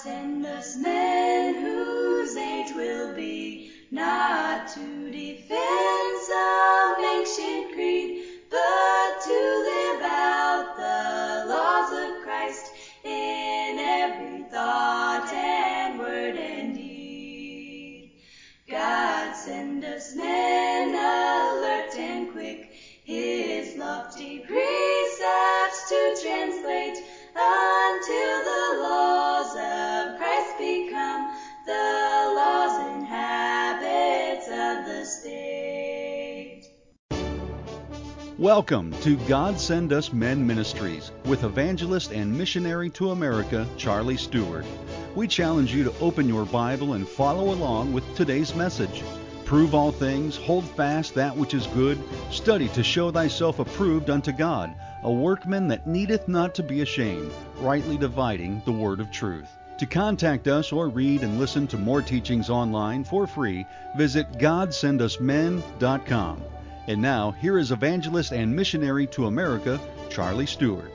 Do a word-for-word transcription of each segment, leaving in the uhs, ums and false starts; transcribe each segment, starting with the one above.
send us men whose age will be not to defend some ancient creed, but to live out the laws of Christ in every thought and word and deed. God send us men alert and quick, his lofty precepts to translate, until the laws of Christ become the laws and habits of the state. Welcome to God Send Us Men Ministries with evangelist and missionary to America, Charlie Stewart. We challenge you to open your Bible and follow along with today's message. Prove all things, hold fast that which is good, study to show thyself approved unto God, a workman that needeth not to be ashamed, rightly dividing the word of truth. To contact us or read and listen to more teachings online for free, visit god send us men dot com. And now, here is evangelist and missionary to America, Charlie Stewart.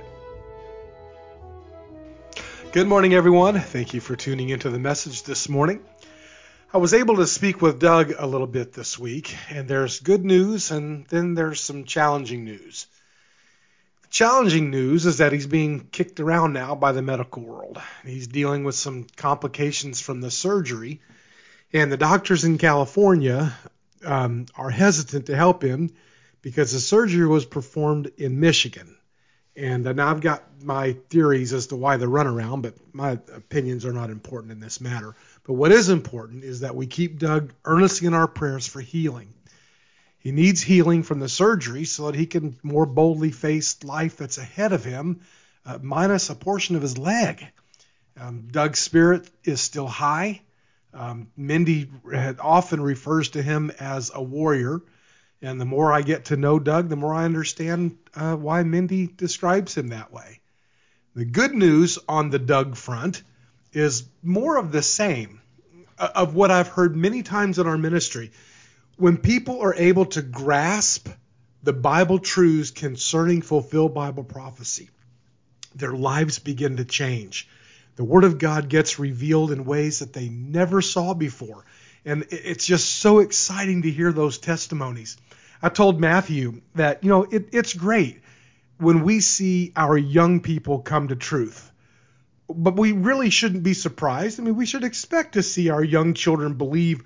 Good morning, everyone. Thank you for tuning into the message this morning. I was able to speak with Doug a little bit this week, and there's good news and then there's some challenging news. The challenging news is that he's being kicked around now by the medical world. He's dealing with some complications from the surgery, and the doctors in California um, are hesitant to help him because the surgery was performed in Michigan. And uh, now I've got my theories as to why the runaround, but my opinions are not important in this matter. But what is important is that we keep Doug earnestly in our prayers for healing. He needs healing from the surgery so that he can more boldly face life that's ahead of him, uh, minus a portion of his leg. Um, Doug's spirit is still high. Um, Mindy often refers to him as a warrior. And the more I get to know Doug, the more I understand uh, why Mindy describes him that way. The good news on the Doug front is more of the same of what I've heard many times in our ministry. When people are able to grasp the Bible truths concerning fulfilled Bible prophecy, their lives begin to change. The Word of God gets revealed in ways that they never saw before. And it's just so exciting to hear those testimonies. I told Matthew that, you know, it, it's great when we see our young people come to truth. But we really shouldn't be surprised. I mean, we should expect to see our young children believe,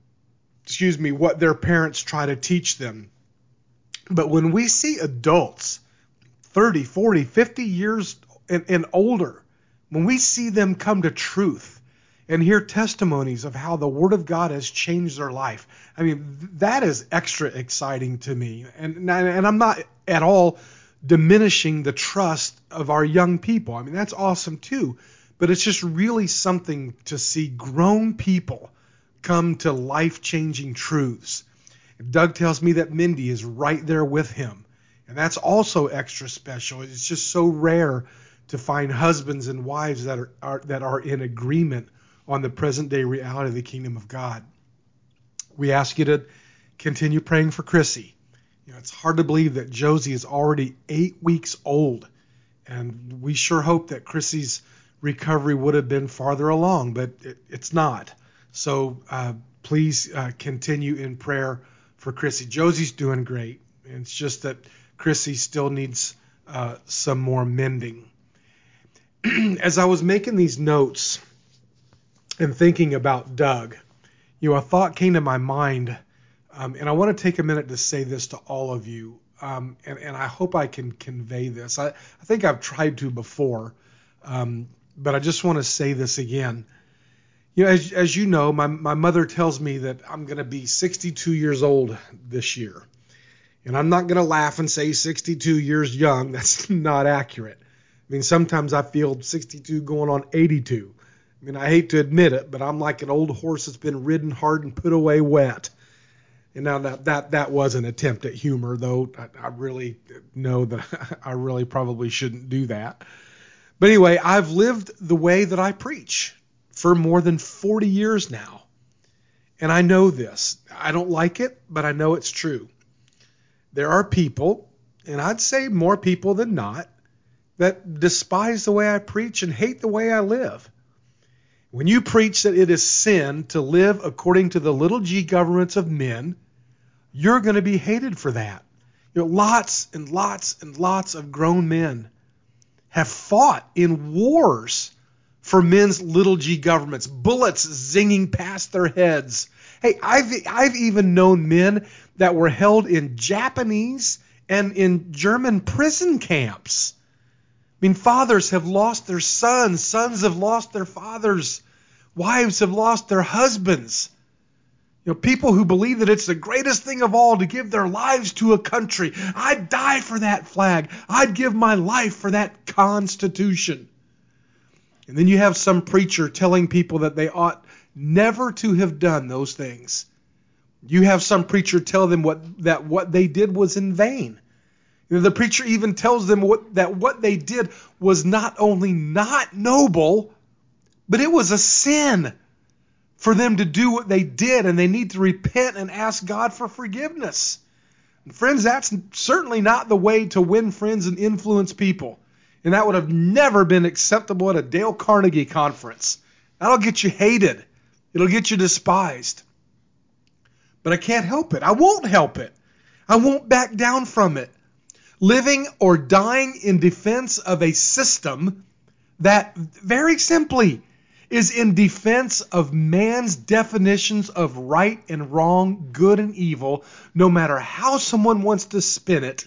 excuse me, what their parents try to teach them. But when we see adults, thirty, forty, fifty years and, and older, when we see them come to truth and hear testimonies of how the Word of God has changed their life, I mean, that is extra exciting to me. And, and I'm not at all diminishing the trust of our young people. I mean, that's awesome too. But it's just really something to see grown people come to life-changing truths. Doug tells me that Mindy is right there with him. And that's also extra special. It's just so rare to find husbands and wives that are, are that are in agreement on the present-day reality of the kingdom of God. We ask you to continue praying for Chrissy. You know, it's hard to believe that Josie is already eight weeks old, and we sure hope that Chrissy's recovery would have been farther along, but it, it's not. So uh, please uh, continue in prayer for Chrissy. Josie's doing great, and it's just that Chrissy still needs uh, some more mending. As I was making these notes and thinking about Doug, you know, a thought came to my mind, um, and I want to take a minute to say this to all of you, um, and, and I hope I can convey this. I, I think I've tried to before, um, but I just want to say this again. You know, as, as you know, my, my mother tells me that I'm going to be sixty-two years old this year, and I'm not going to laugh and say sixty-two years young. That's not accurate. I mean, sometimes I feel sixty-two going on eighty-two. I mean, I hate to admit it, but I'm like an old horse that's been ridden hard and put away wet. And now that that, that was an attempt at humor, though I, I really know that I really probably shouldn't do that. But anyway, I've lived the way that I preach for more than forty years now. And I know this. I don't like it, but I know it's true. There are people, and I'd say more people than not, that despise the way I preach and hate the way I live. When you preach that it is sin to live according to the little g governments of men, you're going to be hated for that. You know, lots and lots and lots of grown men have fought in wars for men's little g governments, bullets zinging past their heads. Hey, I've I've even known men that were held in Japanese and in German prison camps. I mean, fathers have lost their sons, sons have lost their fathers, wives have lost their husbands. You know, people who believe that it's the greatest thing of all to give their lives to a country. I'd die for that flag. I'd give my life for that Constitution. And then you have some preacher telling people that they ought never to have done those things. You have some preacher tell them what that what they did was in vain. You know, the preacher even tells them what, that what they did was not only not noble, but it was a sin for them to do what they did, and they need to repent and ask God for forgiveness. And friends, that's certainly not the way to win friends and influence people. And that would have never been acceptable at a Dale Carnegie conference. That'll get you hated. It'll get you despised. But I can't help it. I won't help it. I won't back down from it. Living or dying in defense of a system that, very simply, is in defense of man's definitions of right and wrong, good and evil, no matter how someone wants to spin it,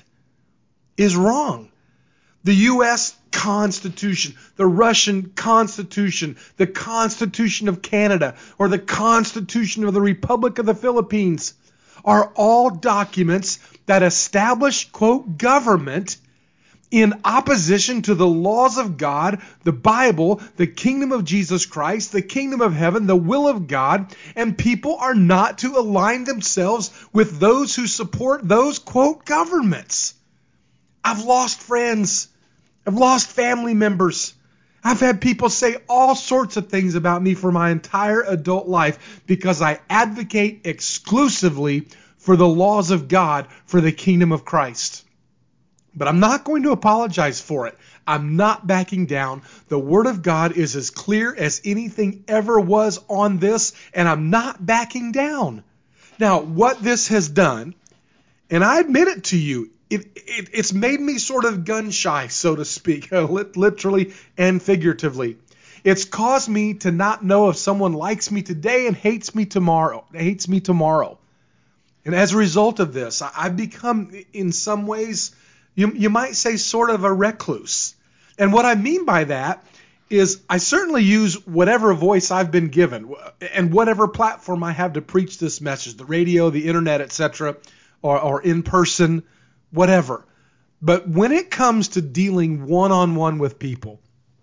is wrong. The U S Constitution, the Russian Constitution, the Constitution of Canada, or the Constitution of the Republic of the Philippines are all documents that establish, quote, government in opposition to the laws of God, the Bible, the kingdom of Jesus Christ, the kingdom of heaven, the will of God, and people are not to align themselves with those who support those, quote, governments. I've lost friends. I've lost family members. I've had people say all sorts of things about me for my entire adult life because I advocate exclusively for the laws of God, for the kingdom of Christ. But I'm not going to apologize for it. I'm not backing down. The Word of God is as clear as anything ever was on this, and I'm not backing down. Now, what this has done, and I admit it to you, it, it, it's made me sort of gun shy, so to speak, literally and figuratively. It's caused me to not know if someone likes me today and hates me tomorrow. Hates me tomorrow. And as a result of this, I've become, in some ways, You, you might say sort of a recluse. And what I mean by that is I certainly use whatever voice I've been given and whatever platform I have to preach this message, the radio, the internet, et cetera, or, or in person, whatever. But when it comes to dealing one-on-one with people,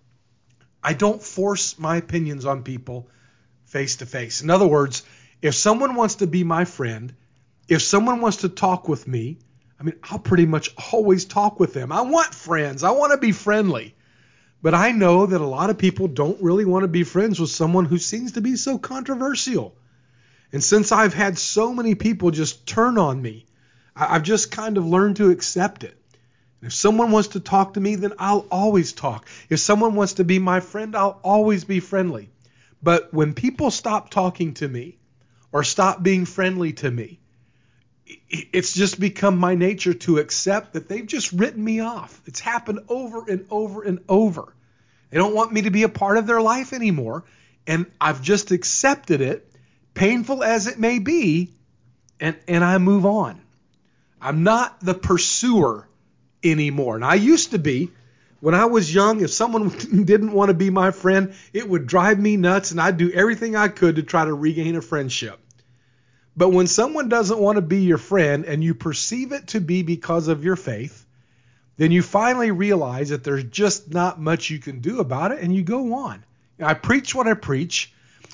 I don't force my opinions on people face-to-face. In other words, if someone wants to be my friend, if someone wants to talk with me, I mean, I'll pretty much always talk with them. I want friends. I want to be friendly. But I know that a lot of people don't really want to be friends with someone who seems to be so controversial. And since I've had so many people just turn on me, I've just kind of learned to accept it. If someone wants to talk to me, then I'll always talk. If someone wants to be my friend, I'll always be friendly. But when people stop talking to me or stop being friendly to me, it's just become my nature to accept that they've just written me off. It's happened over and over and over. They don't want me to be a part of their life anymore. And I've just accepted it, painful as it may be, and, and I move on. I'm not the pursuer anymore. And I used to be. When I was young, if someone didn't want to be my friend, it would drive me nuts, and I'd do everything I could to try to regain a friendship. But when someone doesn't want to be your friend and you perceive it to be because of your faith, then you finally realize that there's just not much you can do about it, and you go on. I preach what I preach.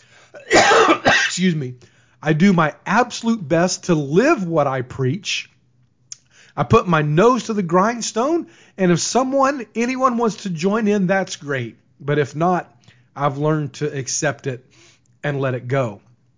Excuse me. I do my absolute best to live what I preach. I put my nose to the grindstone, and if someone, anyone wants to join in, that's great. But if not, I've learned to accept it and let it go.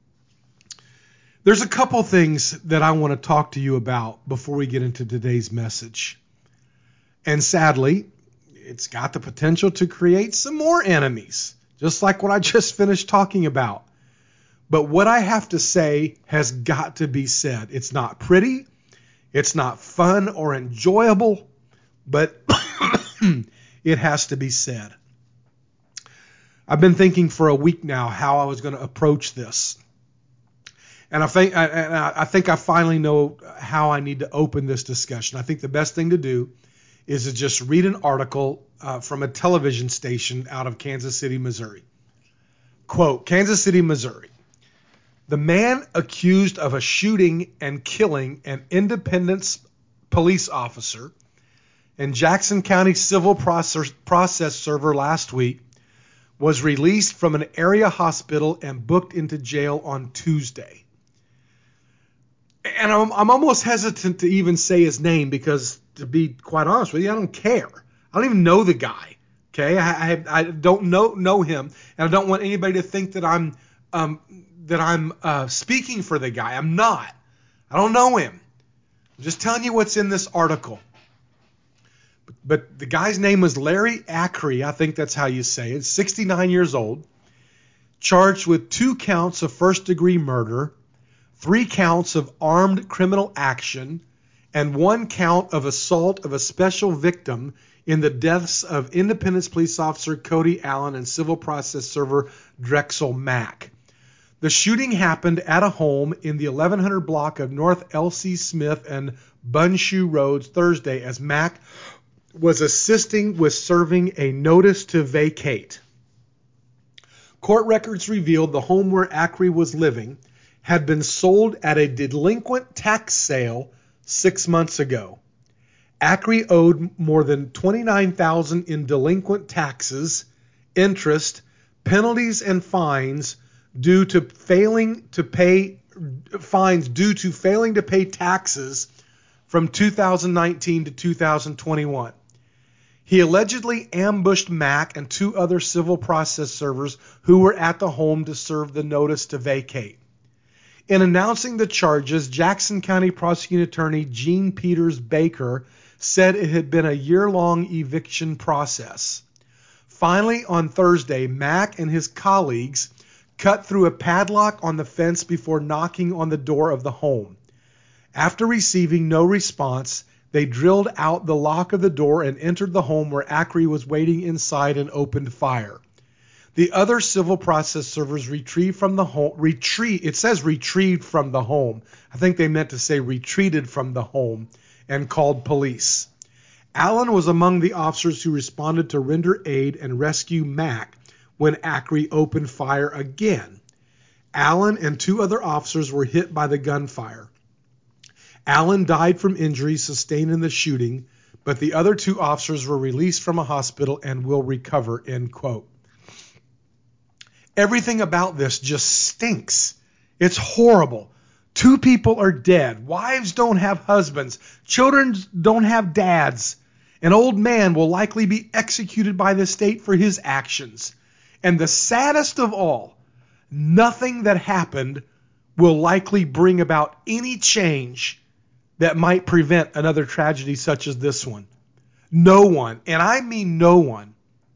There's a couple things that I want to talk to you about before we get into today's message. And sadly, it's got the potential to create some more enemies. just like what I just finished talking about. But what I have to say has got to be said. It's not pretty, it's not fun or enjoyable, but it has to be said. I've been thinking for a week now how I was going to approach this. And I think I, I think I finally know how I need to open this discussion. I think the best thing to do is to just read an article uh, from a television station out of Kansas City, Missouri. Quote, Kansas City, Missouri. The man accused of a shooting and killing an Independence police officer and Jackson County civil process, process server last week was released from an area hospital and booked into jail on Tuesday. And I'm, I'm almost hesitant to even say his name because, to be quite honest with you, I don't care. I don't even know the guy. Okay, I I, I don't know know him, and I don't want anybody to think that I'm um, that I'm uh, speaking for the guy. I'm not. I don't know him. I'm just telling you what's in this article. But, but the guy's name was Larry Acree. I think that's how you say it. sixty-nine years old, charged with two counts of first-degree murder, three counts of armed criminal action, and one count of assault of a special victim in the deaths of Independence police officer Cody Allen and civil process server Drexel Mack. The shooting happened at a home in the eleven hundred block of North L C Smith and Bunshoe Roads Thursday as Mack was assisting with serving a notice to vacate. Court records revealed the home where Acree was living had been sold at a delinquent tax sale six months ago. Acree owed more than twenty-nine thousand dollars in delinquent taxes, interest, penalties, and fines due to failing to pay fines due to failing to pay taxes from two thousand nineteen to two thousand twenty-one. He allegedly ambushed Mack and two other civil process servers who were at the home to serve the notice to vacate. In announcing the charges, Jackson County Prosecuting Attorney Gene Peters Baker said it had been a year-long eviction process. Finally, on Thursday, Mack and his colleagues cut through a padlock on the fence before knocking on the door of the home. After receiving no response, they drilled out the lock of the door and entered the home where Acree was waiting inside and opened fire. The other civil process servers retrieved from the home, retreat, it says retrieved from the home. I think they meant to say retreated from the home and called police. Allen was among the officers who responded to render aid and rescue Mack when Acree opened fire again. Allen and two other officers were hit by the gunfire. Allen died from injuries sustained in the shooting, but the other two officers were released from a hospital and will recover, end quote. Everything about this just stinks. It's horrible. Two people are dead. Wives don't have husbands. Children don't have dads. An old man will likely be executed by the state for his actions. And the saddest of all, nothing that happened will likely bring about any change that might prevent another tragedy such as this one. No one, and I mean no one,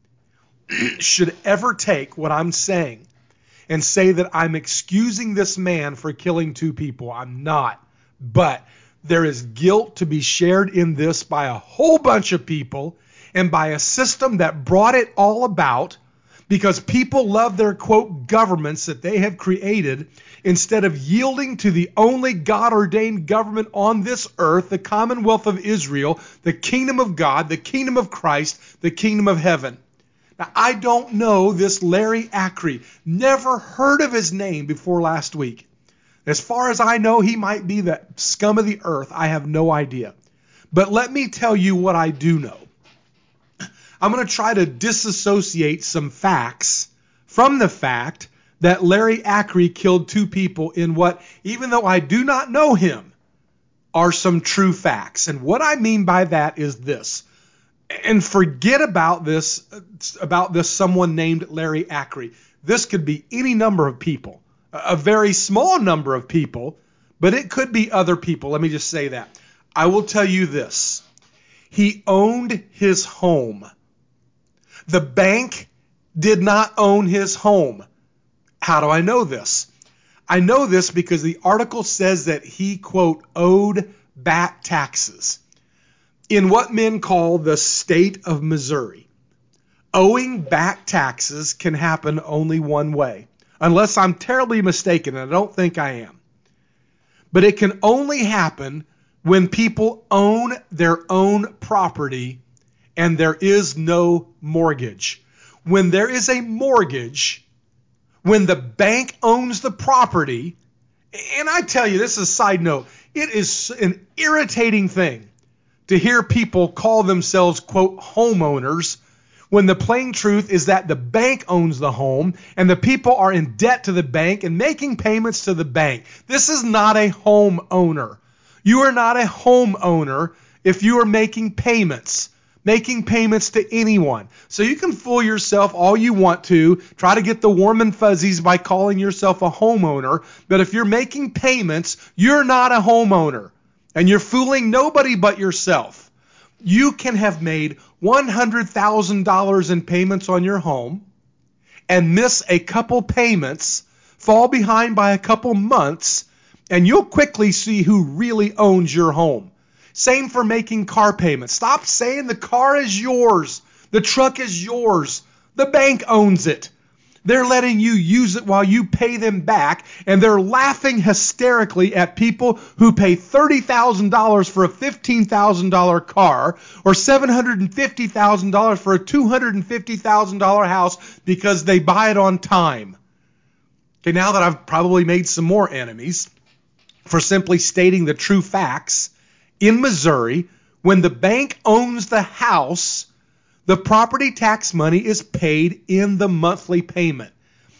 should ever take what I'm saying and say that I'm excusing this man for killing two people. I'm not. But there is guilt to be shared in this by a whole bunch of people and by a system that brought it all about because people love their, quote, governments that they have created instead of yielding to the only God-ordained government on this earth, the Commonwealth of Israel, the kingdom of God, the kingdom of Christ, the kingdom of heaven. Now, I don't know this Larry Acree. Never heard of his name before last week. As far as I know, he might be the scum of the earth. I have no idea. But let me tell you what I do know. I'm going to try to disassociate some facts from the fact that Larry Acree killed two people in what, even though I do not know him, are some true facts. And what I mean by that is this. And forget about this, about this someone named Larry Acree. This could be any number of people, a very small number of people, but it could be other people. Let me just say that. I will tell you this. He owned his home. The bank did not own his home. How do I know this? I know this because the article says that he, quote, owed back taxes in what men call the state of Missouri. Owing back taxes can happen only one way, unless I'm terribly mistaken, and I don't think I am. But it can only happen when people own their own property and there is no mortgage. When there is a mortgage, when the bank owns the property, and I tell you, this is a side note, it is an irritating thing to hear people call themselves, quote, homeowners, when the plain truth is that the bank owns the home and the people are in debt to the bank and making payments to the bank. This is not a homeowner. You are not a homeowner if you are making payments, making payments to anyone. So you can fool yourself all you want to, try to get the warm and fuzzies by calling yourself a homeowner, but if you're making payments, you're not a homeowner, and you're fooling nobody but yourself. You can have made one hundred thousand dollars in payments on your home and miss a couple payments, fall behind by a couple months, and you'll quickly see who really owns your home. Same for making car payments. Stop saying the car is yours. The truck is yours. The bank owns it. They're letting you use it while you pay them back, and they're laughing hysterically at people who pay thirty thousand dollars for a fifteen thousand dollars car or seven hundred fifty thousand dollars for a two hundred fifty thousand dollars house because they buy it on time. Okay, now that I've probably made some more enemies for simply stating the true facts, in Missouri, when the bank owns the house, the property tax money is paid in the monthly payment.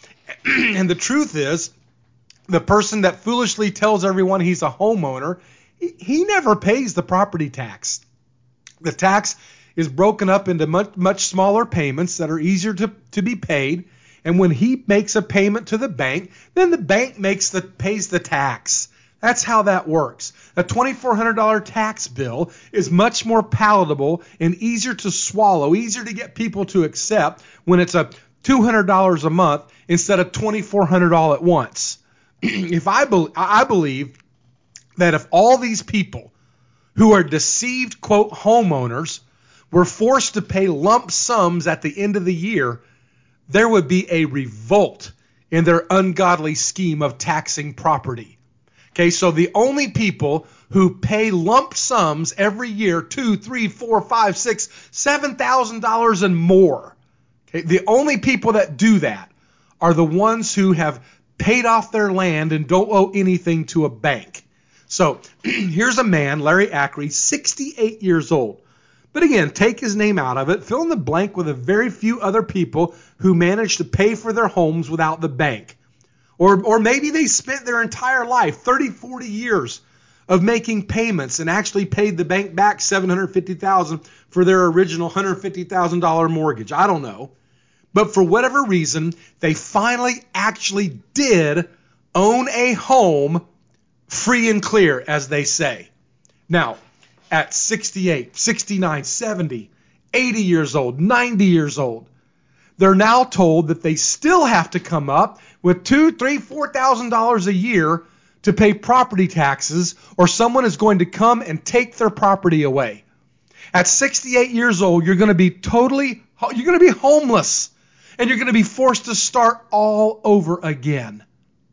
And the truth is, the person that foolishly tells everyone he's a homeowner, he, he never pays the property tax. The tax is broken up into much, much smaller payments that are easier to, to be paid. And when he makes a payment to the bank, then the bank makes the pays the tax. That's how that works. A twenty-four hundred dollars tax bill is much more palatable and easier to swallow, easier to get people to accept when it's a two hundred dollars a month instead of twenty-four hundred dollars all at once. If I, be, I believe that if all these people who are deceived, quote, homeowners were forced to pay lump sums at the end of the year, there would be a revolt in their ungodly scheme of taxing property. Okay, so the only people who pay lump sums every year, two, three, four, five, six, seven thousand dollars and more. Okay, the only people that do that are the ones who have paid off their land and don't owe anything to a bank. So here's a man, Larry Ackery, sixty-eight years old. But again, take his name out of it, fill in the blank with a very few other people who managed to pay for their homes without the bank. Or, or maybe they spent their entire life, thirty, forty years, of making payments and actually paid the bank back seven hundred fifty thousand dollars for their original one hundred fifty thousand dollars mortgage. I don't know. But for whatever reason, they finally actually did own a home free and clear, as they say. Now, at sixty-eight, sixty-nine, seventy, eighty years old, ninety years old, they're now told that they still have to come up with two, three, four thousand dollars a year to pay property taxes, or someone is going to come and take their property away. At sixty-eight years old, you're going to be totally, you're going to be homeless, and you're going to be forced to start all over again.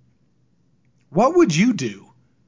What would you do?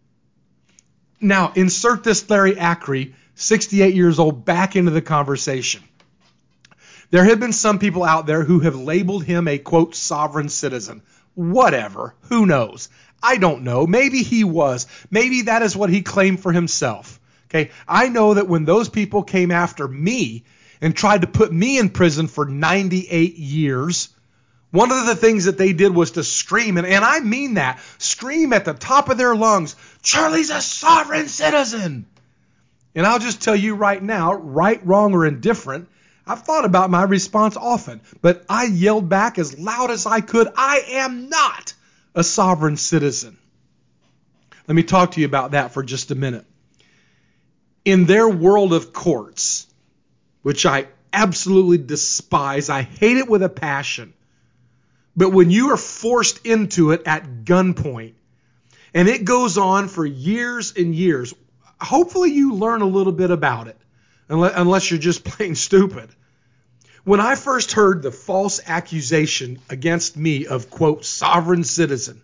Now, insert this Larry Ackery, sixty-eight years old, back into the conversation. There have been some people out there who have labeled him a, quote, sovereign citizen. Whatever. Who knows? I don't know. Maybe he was. Maybe that is what he claimed for himself. Okay. I know that when those people came after me and tried to put me in prison for ninety-eight years, one of the things that they did was to scream, and, and I mean that, scream at the top of their lungs, Charlie's a sovereign citizen. And I'll just tell you right now, right, wrong, or indifferent, I've thought about my response often, but I yelled back as loud as I could, I am not a sovereign citizen. Let me talk to you about that for just a minute. In their world of courts, which I absolutely despise. I hate it with a passion. But when you are forced into it at gunpoint, and it goes on for years and years, hopefully you learn a little bit about it, unless you're just plain stupid. When I first heard the false accusation against me of, quote, sovereign citizen,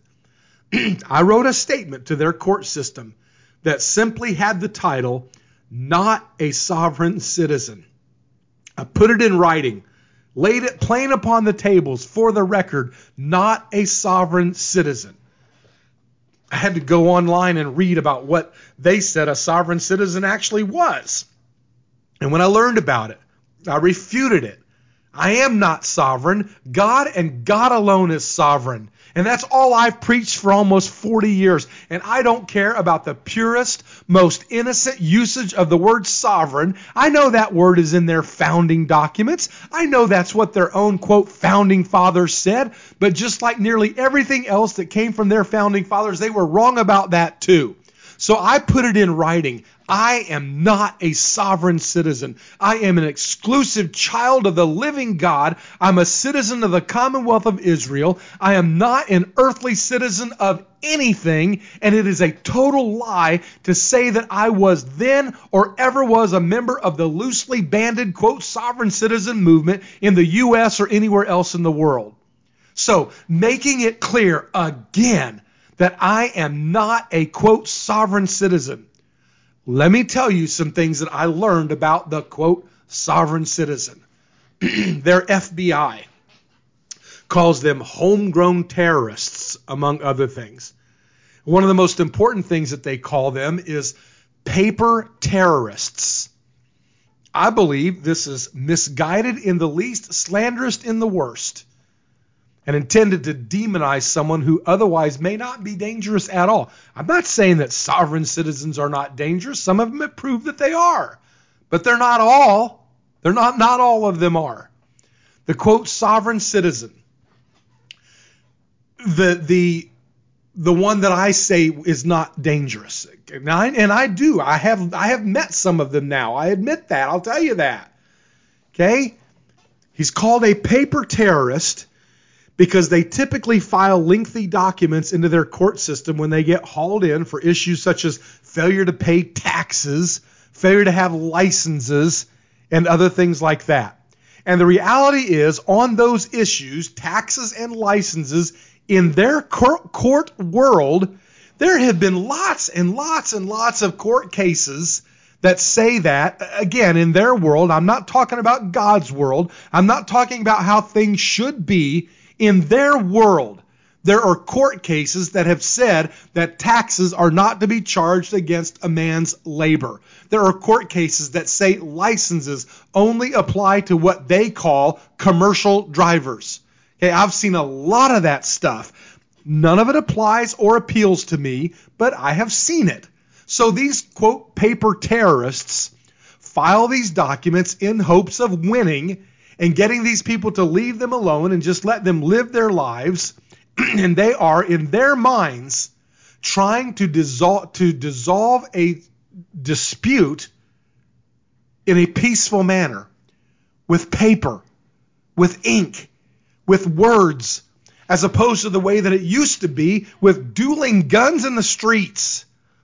I wrote a statement to their court system that simply had the title, not a sovereign citizen. I put it in writing, laid it plain upon the tables for the record, not a sovereign citizen. I had to go online and read about what they said a sovereign citizen actually was. And when I learned about it, I refuted it. I am not sovereign. God and God alone is sovereign. And that's all I've preached for almost forty years. And I don't care about the purest, most innocent usage of the word sovereign. I know that word is in their founding documents. I know that's what their own, quote, founding fathers said. But just like nearly everything else that came from their founding fathers, they were wrong about that too. So I put it in writing. I am not a sovereign citizen. I am an exclusive child of the living God. I'm a citizen of the Commonwealth of Israel. I am not an earthly citizen of anything, and it is a total lie to say that I was then or ever was a member of the loosely banded, quote, sovereign citizen movement in the U S or anywhere else in the world. So, making it clear again that I am not a, quote, sovereign citizen. Let me tell you some things that I learned about the, quote, sovereign citizen. Their F B I calls them homegrown terrorists, among other things. One of the most important things that they call them is paper terrorists. I believe this is misguided in the least, slanderous in the worst, and intended to demonize someone who otherwise may not be dangerous at all. I'm not saying that sovereign citizens are not dangerous. Some of them have proved that they are. But they're not all. They're not, not all of them are. The, quote, sovereign citizen, the, the, the one that I say is not dangerous. And I, and I do. I have, I have met some of them now. I admit that. I'll tell you that. Okay? He's called a paper terrorist because they typically file lengthy documents into their court system when they get hauled in for issues such as failure to pay taxes, failure to have licenses, and other things like that. And the reality is, on those issues, taxes and licenses, in their court world, there have been lots and lots and lots of court cases that say that, again, in their world. I'm not talking about God's world. I'm not talking about how things should be. In their world, there are court cases that have said that taxes are not to be charged against a man's labor. There are court cases that say licenses only apply to what they call commercial drivers. Okay, I've seen a lot of that stuff. None of it applies or appeals to me, but I have seen it. So these, quote, paper terrorists file these documents in hopes of winning and getting these people to leave them alone and just let them live their lives. And they are, in their minds, trying to dissolve, to dissolve a dispute in a peaceful manner, with paper, with ink, with words, as opposed to the way that it used to be with dueling guns in the streets.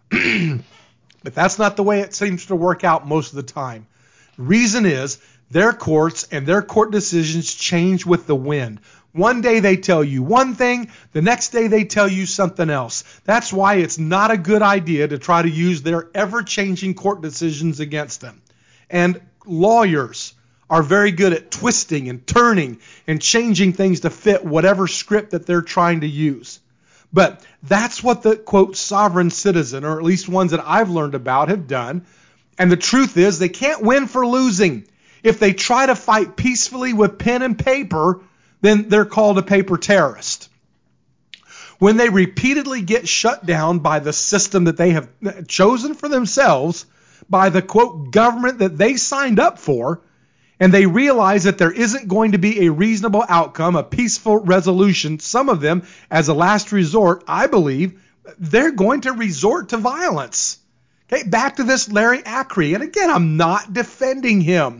But that's not the way it seems to work out most of the time. Reason is, their courts and their court decisions change with the wind. One day they tell you one thing, the next day they tell you something else. That's why it's not a good idea to try to use their ever-changing court decisions against them. And lawyers are very good at twisting and turning and changing things to fit whatever script that they're trying to use. But that's what the, quote, sovereign citizen, or at least ones that I've learned about, have done. And the truth is, they can't win for losing. If they try to fight peacefully with pen and paper, then they're called a paper terrorist. When they repeatedly get shut down by the system that they have chosen for themselves, by the, quote, government that they signed up for, and they realize that there isn't going to be a reasonable outcome, a peaceful resolution, some of them, as a last resort, I believe, they're going to resort to violence. Okay, back to this Larry Acree. And again, I'm not defending him.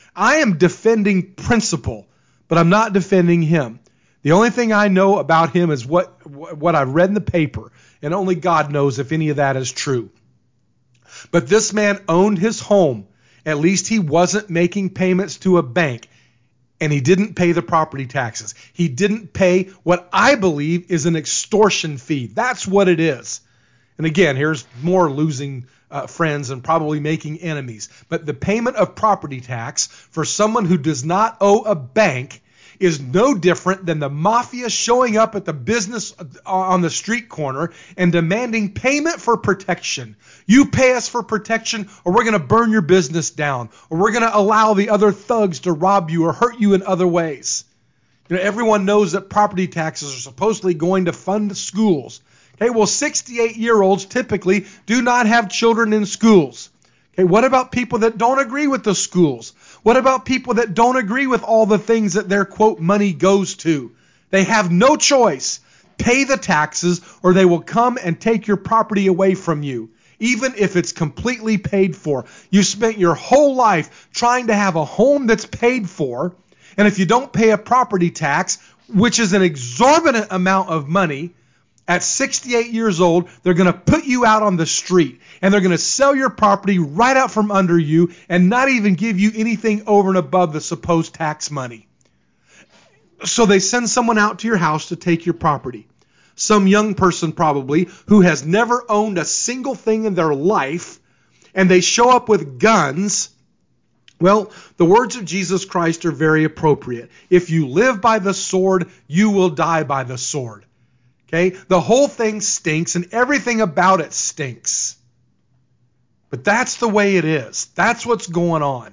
I am defending principle, but I'm not defending him. The only thing I know about him is what, what I've read in the paper, and only God knows if any of that is true. But this man owned his home. At least he wasn't making payments to a bank, and he didn't pay the property taxes. He didn't pay what I believe is an extortion fee. That's what it is. And again, here's more losing uh, friends and probably making enemies. But the payment of property tax for someone who does not owe a bank is no different than the mafia showing up at the business on the street corner and demanding payment for protection. You pay us for protection, or we're going to burn your business down, or we're going to allow the other thugs to rob you or hurt you in other ways. You know, everyone knows that property taxes are supposedly going to fund schools. Okay, well, sixty-eight-year-olds typically do not have children in schools. Okay, what about people that don't agree with the schools? What about people that don't agree with all the things that their, quote, money goes to? They have no choice. Pay the taxes, or they will come and take your property away from you, even if it's completely paid for. You spent your whole life trying to have a home that's paid for, and if you don't pay a property tax, which is an exorbitant amount of money, at sixty-eight years old, they're going to put you out on the street, and they're going to sell your property right out from under you and not even give you anything over and above the supposed tax money. So they send someone out to your house to take your property. Some young person probably who has never owned a single thing in their life, and they show up with guns. Well, the words of Jesus Christ are very appropriate. If you live by the sword, you will die by the sword. Okay? The whole thing stinks, and everything about it stinks. But that's the way it is. That's what's going on.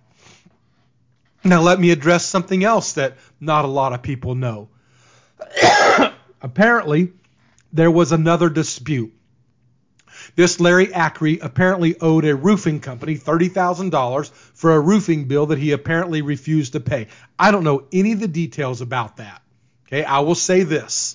Now let me address something else that not a lot of people know. Apparently, there was another dispute. This Larry Acri apparently owed a roofing company thirty thousand dollars for a roofing bill that he apparently refused to pay. I don't know any of the details about that. Okay, I will say this.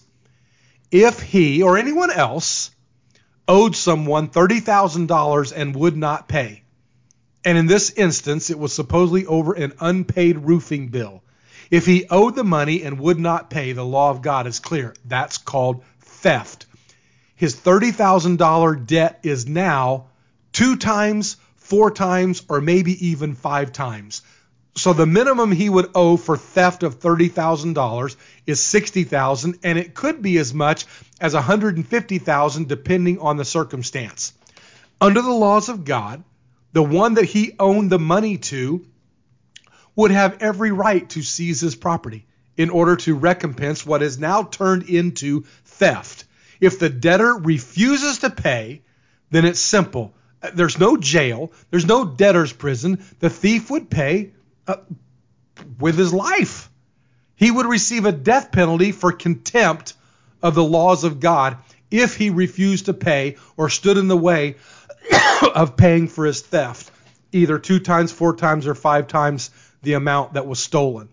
If he or anyone else owed someone thirty thousand dollars and would not pay, and in this instance it was supposedly over an unpaid roofing bill, if he owed the money and would not pay, the law of God is clear. That's called theft. His thirty thousand dollars debt is now two times, four times, or maybe even five times. So the minimum he would owe for theft of thirty thousand dollars is sixty thousand dollars, and it could be as much as one hundred fifty thousand dollars depending on the circumstance. Under the laws of God, the one that he owned the money to would have every right to seize his property in order to recompense what is now turned into theft. If the debtor refuses to pay, then it's simple. There's no jail. There's no debtor's prison. The thief would pay uh, with his life. He would receive a death penalty for contempt of the laws of God if he refused to pay or stood in the way of paying for his theft, either two times, four times, or five times the amount that was stolen.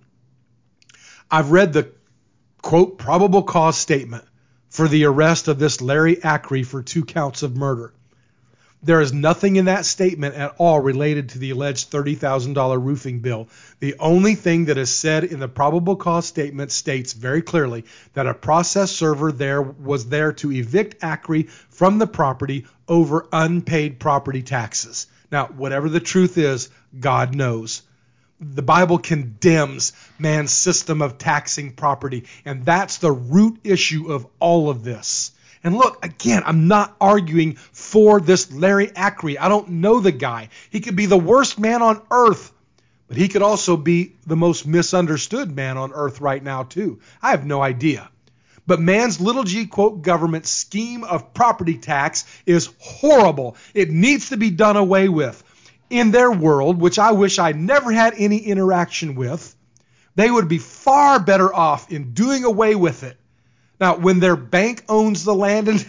I've read the, quote, probable cause statement for the arrest of this Larry Acri for two counts of murder. There is nothing in that statement at all related to the alleged thirty thousand dollars roofing bill. The only thing that is said in the probable cause statement states very clearly that a process server there was there to evict Acri from the property over unpaid property taxes. Now, whatever the truth is, God knows. The Bible condemns man's system of taxing property, and that's the root issue of all of this. And look, again, I'm not arguing for this Larry Acri. I don't know the guy. He could be the worst man on earth, but he could also be the most misunderstood man on earth right now, too. I have no idea. But man's little g, quote, government scheme of property tax is horrible. It needs to be done away with. In their world, which I wish I never had any interaction with, they would be far better off in doing away with it. Now, when their bank owns the land and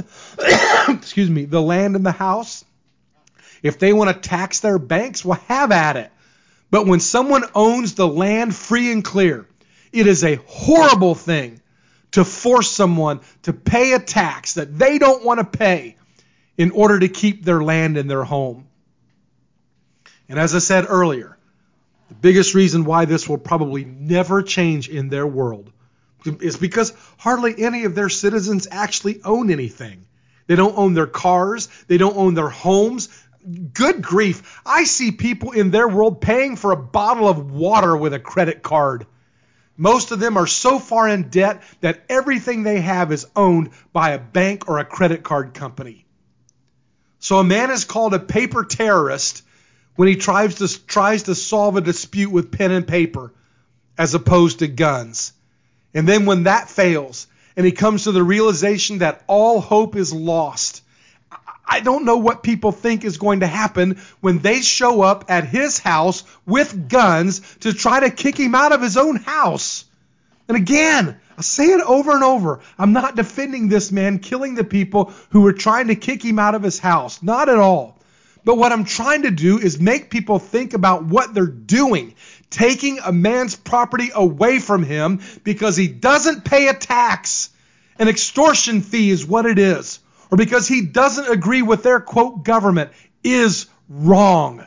excuse me, the land and the house, if they want to tax their banks, well, have at it. But when someone owns the land free and clear, it is a horrible thing to force someone to pay a tax that they don't want to pay in order to keep their land and their home. And as I said earlier, The biggest reason why this will probably never change in their world is because hardly any of their citizens actually own anything. They don't own their cars. They don't own their homes. Good grief. I see people in their world paying for a bottle of water with a credit card. Most of them are so far in debt that everything they have is owned by a bank or a credit card company. So a man is called a paper terrorist when he tries to, tries to solve a dispute with pen and paper as opposed to guns. And then when that fails and he comes to the realization that all hope is lost, I don't know what people think is going to happen when they show up at his house with guns to try to kick him out of his own house. And again, I say it over and over. I'm not defending this man killing the people who were trying to kick him out of his house. Not at all. But what I'm trying to do is make people think about what they're doing. Taking a man's property away from him because he doesn't pay a tax. An extortion fee is what it is. Or because he doesn't agree with their, quote, government, is wrong.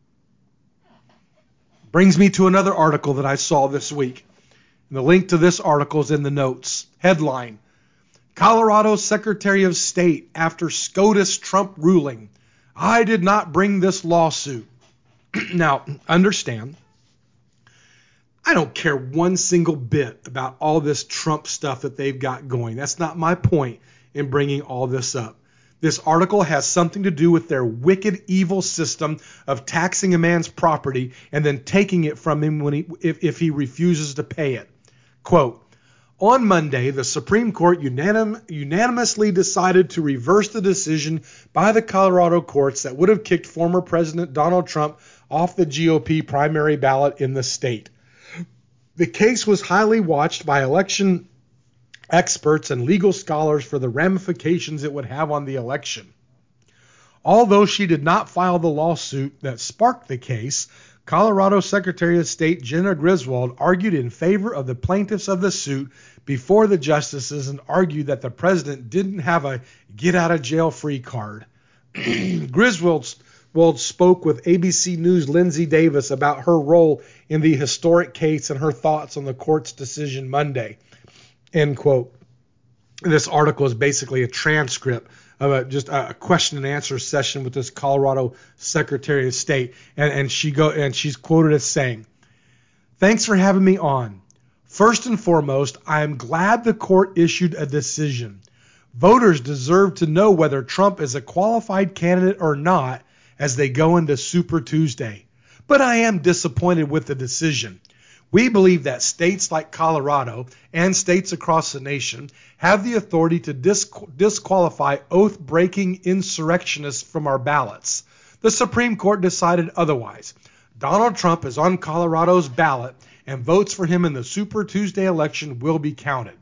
Brings me to another article that I saw this week. And the link to this article is in the notes. Headline: Colorado Secretary of State after SCOTUS Trump ruling. I did not bring this lawsuit. Now, understand, I don't care one single bit about all this Trump stuff that they've got going. That's not my point in bringing all this up. This article has something to do with their wicked, evil system of taxing a man's property and then taking it from him when he, if, if he refuses to pay it. Quote, on Monday, the Supreme Court unanim, unanimously decided to reverse the decision by the Colorado courts that would have kicked former President Donald Trump off the G O P primary ballot in the state. The case was highly watched by election experts and legal scholars for the ramifications it would have on the election. Although she did not file the lawsuit that sparked the case, Colorado Secretary of State Jena Griswold argued in favor of the plaintiffs of the suit before the justices and argued that the president didn't have a get-out-of-jail-free card. Griswold spoke with A B C News' Lindsay Davis about her role in the historic case and her thoughts on the court's decision Monday. End quote. This article is basically a transcript of a, just a question and answer session with this Colorado Secretary of State, and, and she go and she's quoted as saying, "Thanks for having me on. First and foremost, I am glad the court issued a decision. Voters deserve to know whether Trump is a qualified candidate or not as they go into Super Tuesday. But I am disappointed with the decision. We believe that states like Colorado and states across the nation have the authority to disqu- disqualify oath-breaking insurrectionists from our ballots. The Supreme Court decided otherwise. Donald Trump is on Colorado's ballot, and votes for him in the Super Tuesday election will be counted."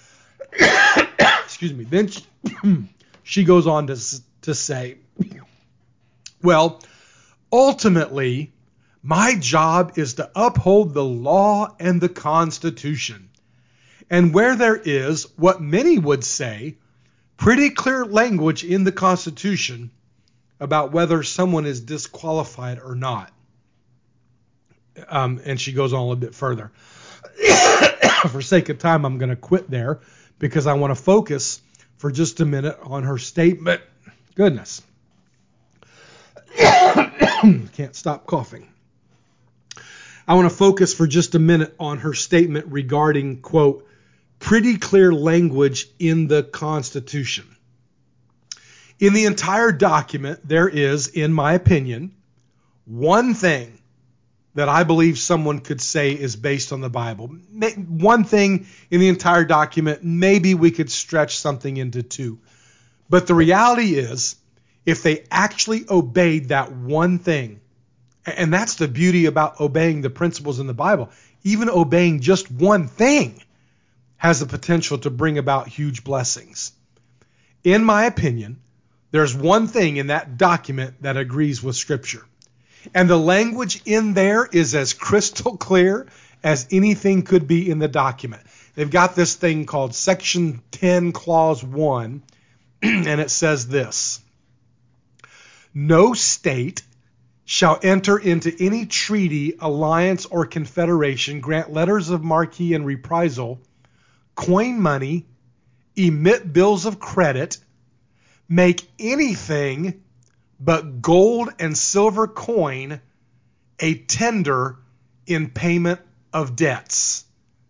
Excuse me. Then she, she goes on to, to say, well, ultimately, my job is to uphold the law and the Constitution. And where there is, what many would say, pretty clear language in the Constitution about whether someone is disqualified or not. Um, and she goes on a little bit further. For sake of time, I'm going to quit there because I want to focus for just a minute on her statement. Goodness. Can't stop coughing. I want to focus for just a minute on her statement regarding, quote, pretty clear language in the Constitution. In the entire document, there is, in my opinion, one thing that I believe someone could say is based on the Bible. One thing in the entire document, maybe we could stretch something into two. But the reality is, if they actually obeyed that one thing, and that's the beauty about obeying the principles in the Bible, even obeying just one thing has the potential to bring about huge blessings. In my opinion, there's one thing in that document that agrees with Scripture. And the language in there is as crystal clear as anything could be in the document. They've got this thing called Section ten, Clause one, and it says this: no state shall enter into any treaty, alliance, or confederation, grant letters of marque and reprisal, coin money, emit bills of credit, make anything but gold and silver coin a tender in payment of debts.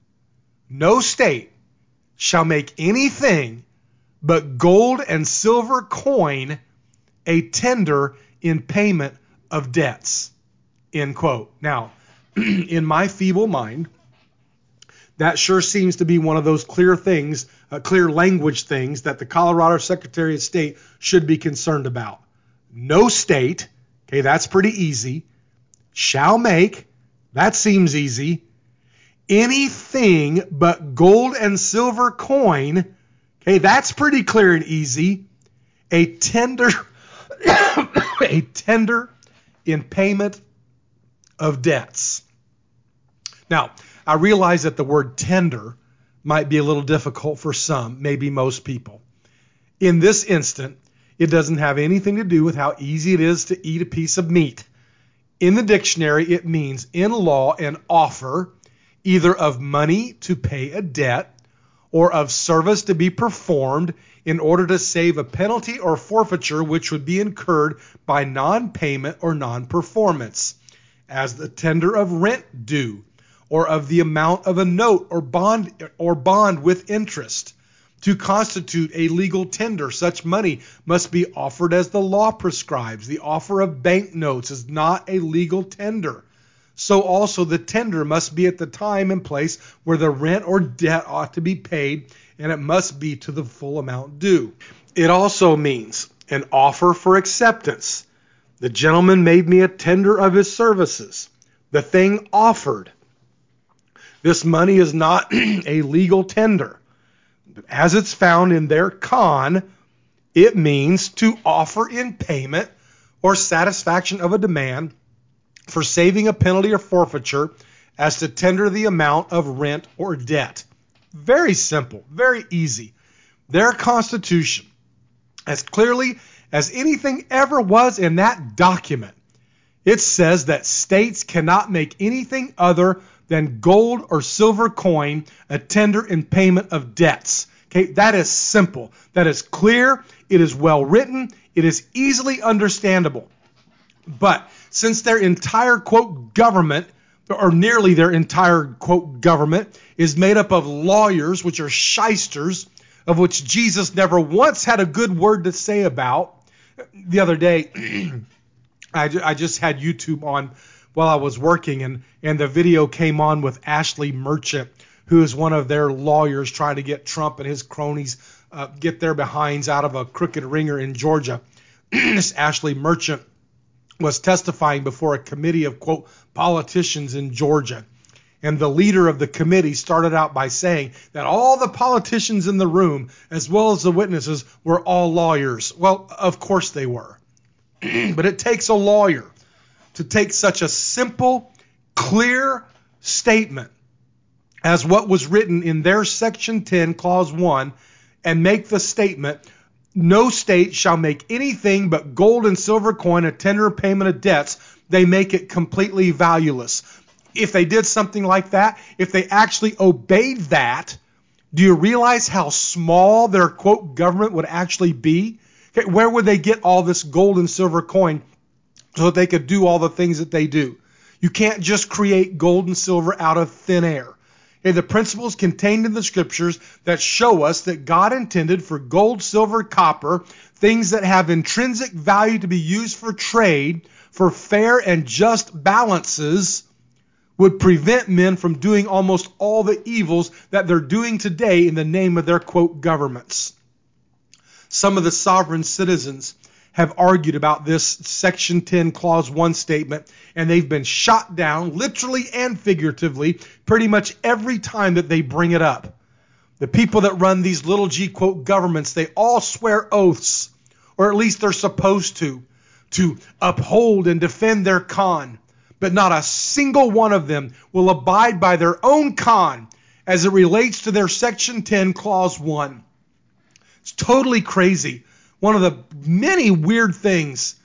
No state shall make anything but gold and silver coin a tender in payment of debts. End quote. Now, in my feeble mind, that sure seems to be one of those clear things, uh, clear language things that the Colorado Secretary of State should be concerned about. No state, okay, that's pretty easy. Shall make, that seems easy. Anything but gold and silver coin, okay, that's pretty clear and easy. A tender, a tender in payment of debts. Now, I realize that the word tender might be a little difficult for some, maybe most people. In this instant, it doesn't have anything to do with how easy it is to eat a piece of meat. In the dictionary, it means in law an offer, either of money to pay a debt or of service to be performed in order to save a penalty or forfeiture which would be incurred by non-payment or non-performance, as the tender of rent due, or of the amount of a note or bond or bond with interest. To constitute a legal tender, such money must be offered as the law prescribes. The offer of banknotes is not a legal tender. So also the tender must be at the time and place where the rent or debt ought to be paid, and it must be to the full amount due. It also means an offer for acceptance. The gentleman made me a tender of his services. The thing offered. This money is not a legal tender. As it's found in their con, it means to offer in payment or satisfaction of a demand for saving a penalty or forfeiture as to tender the amount of rent or debt. Very simple, very easy. Their Constitution, as clearly as anything ever was in that document, it says that states cannot make anything other than gold or silver coin a tender in payment of debts. Okay, that is simple. That is clear. It is well written. It is easily understandable. But since their entire, quote, government, or nearly their entire, quote, government, is made up of lawyers, which are shysters, of which Jesus never once had a good word to say about. The other day, I, I just had YouTube on while I was working, and, and the video came on with Ashley Merchant, who is one of their lawyers trying to get Trump and his cronies uh, get their behinds out of a crooked ringer in Georgia. This Ashley Merchant was testifying before a committee of, quote, politicians in Georgia. And the leader of the committee started out by saying that all the politicians in the room, as well as the witnesses, were all lawyers. Well, of course they were. But it takes a lawyer to take such a simple, clear statement as what was written in their Section ten, Clause one, and make the statement, no state shall make anything but gold and silver coin a tender payment of debts. They make it completely valueless. If they did something like that, if they actually obeyed that, do you realize how small their, quote, government would actually be? Okay, where would they get all this gold and silver coin so that they could do all the things that they do? You can't just create gold and silver out of thin air. Okay, the principles contained in the scriptures that show us that God intended for gold, silver, copper, things that have intrinsic value to be used for trade, for fair and just balances, would prevent men from doing almost all the evils that they're doing today in the name of their, quote, governments. Some of the sovereign citizens have argued about this Section ten, Clause one statement, and they've been shot down, literally and figuratively, pretty much every time that they bring it up. The people that run these little g, quote, governments, they all swear oaths, or at least they're supposed to, to uphold and defend their con. But not a single one of them will abide by their own con as it relates to their Section ten, Clause one. It's totally crazy. One of the many weird things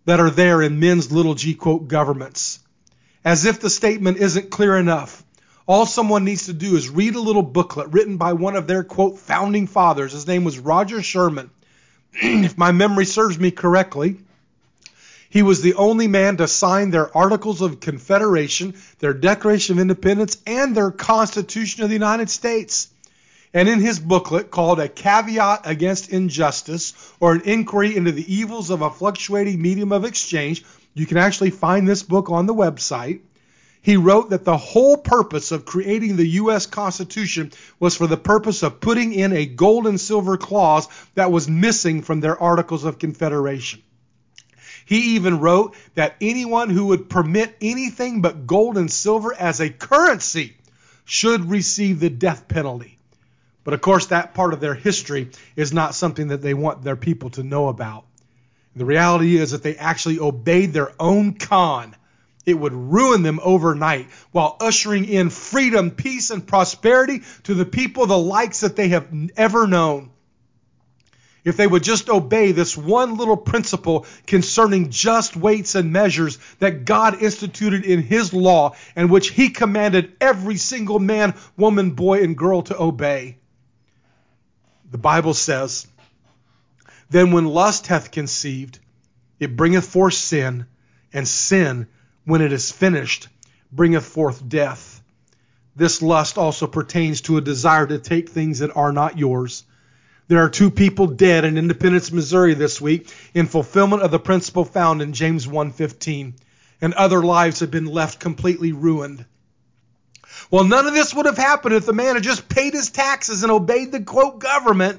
that are there in men's little g quote governments. As if the statement isn't clear enough, all someone needs to do is read a little booklet written by one of their quote founding fathers. His name was Roger Sherman. If my memory serves me correctly, he was the only man to sign their Articles of Confederation, their Declaration of Independence, and their Constitution of the United States. And in his booklet called A Caveat Against Injustice, or an Inquiry into the Evils of a Fluctuating Medium of Exchange, you can actually find this book on the website. He wrote that the whole purpose of creating the U S Constitution was for the purpose of putting in a gold and silver clause that was missing from their Articles of Confederation. He even wrote that anyone who would permit anything but gold and silver as a currency should receive the death penalty. But of course, that part of their history is not something that they want their people to know about. The reality is that they actually obeyed their own con. It would ruin them overnight while ushering in freedom, peace, and prosperity to the people the likes that they have ever known. If they would just obey this one little principle concerning just weights and measures that God instituted in His law and which He commanded every single man, woman, boy, and girl to obey. The Bible says, "Then when lust hath conceived, it bringeth forth sin, and sin, when it is finished, bringeth forth death. This lust also pertains to a desire to take things that are not yours." There are two people dead in Independence, Missouri this week in fulfillment of the principle found in James one fifteen, and other lives have been left completely ruined. Well, none of this would have happened if the man had just paid his taxes and obeyed the quote government.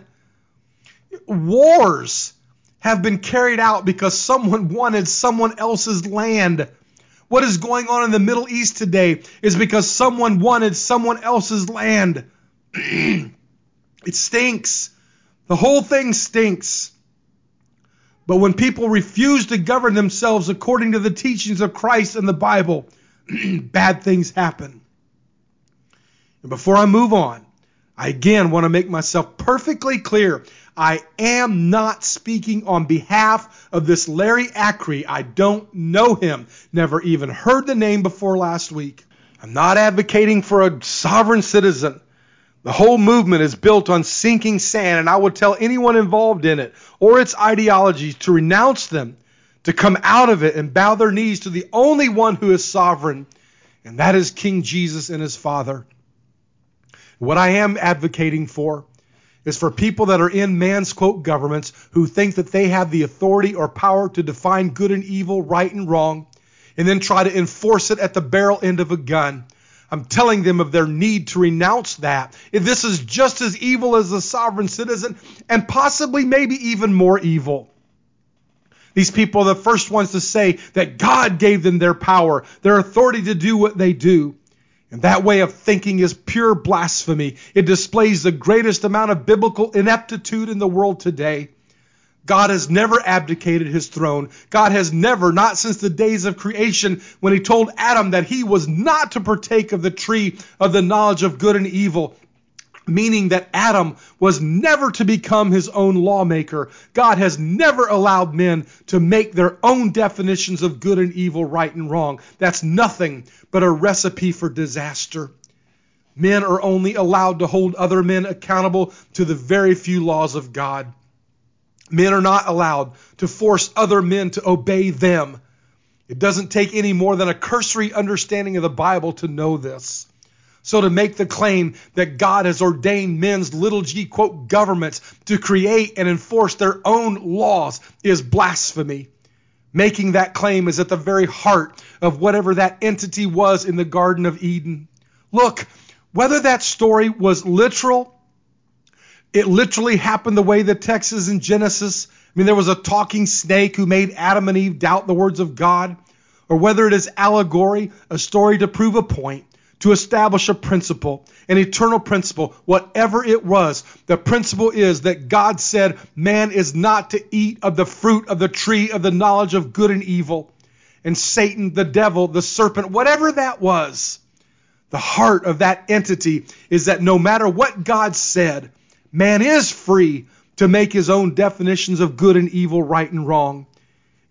Wars have been carried out because someone wanted someone else's land. What is going on in the Middle East today is because someone wanted someone else's land. It stinks. The whole thing stinks. But when people refuse to govern themselves according to the teachings of Christ and the Bible, bad things happen. And before I move on, I again want to make myself perfectly clear. I am not speaking on behalf of this Larry Acree. I don't know him. Never even heard the name before last week. I'm not advocating for a sovereign citizen. The whole movement is built on sinking sand, and I would tell anyone involved in it or its ideologies to renounce them, to come out of it and bow their knees to the only one who is sovereign, and that is King Jesus and His Father. What I am advocating for is for people that are in man's quote governments who think that they have the authority or power to define good and evil, right and wrong, and then try to enforce it at the barrel end of a gun. I'm telling them of their need to renounce that. If this is just as evil as the sovereign citizen, and possibly maybe even more evil. These people are the first ones to say that God gave them their power, their authority to do what they do. And that way of thinking is pure blasphemy. It displays the greatest amount of biblical ineptitude in the world today. God has never abdicated His throne. God has never, not since the days of creation, when He told Adam that he was not to partake of the tree of the knowledge of good and evil, meaning that Adam was never to become his own lawmaker. God has never allowed men to make their own definitions of good and evil, right and wrong. That's nothing but a recipe for disaster. Men are only allowed to hold other men accountable to the very few laws of God. Men are not allowed to force other men to obey them. It doesn't take any more than a cursory understanding of the Bible to know this. So to make the claim that God has ordained men's little g quote governments to create and enforce their own laws is blasphemy. Making that claim is at the very heart of whatever that entity was in the Garden of Eden. Look, whether that story was literal, it literally happened the way the text is in Genesis. I mean, there was a talking snake who made Adam and Eve doubt the words of God, or whether it is allegory, a story to prove a point, to establish a principle, an eternal principle, whatever it was, the principle is that God said man is not to eat of the fruit of the tree of the knowledge of good and evil. And Satan, the devil, the serpent, whatever that was, the heart of that entity is that no matter what God said, man is free to make his own definitions of good and evil, right and wrong.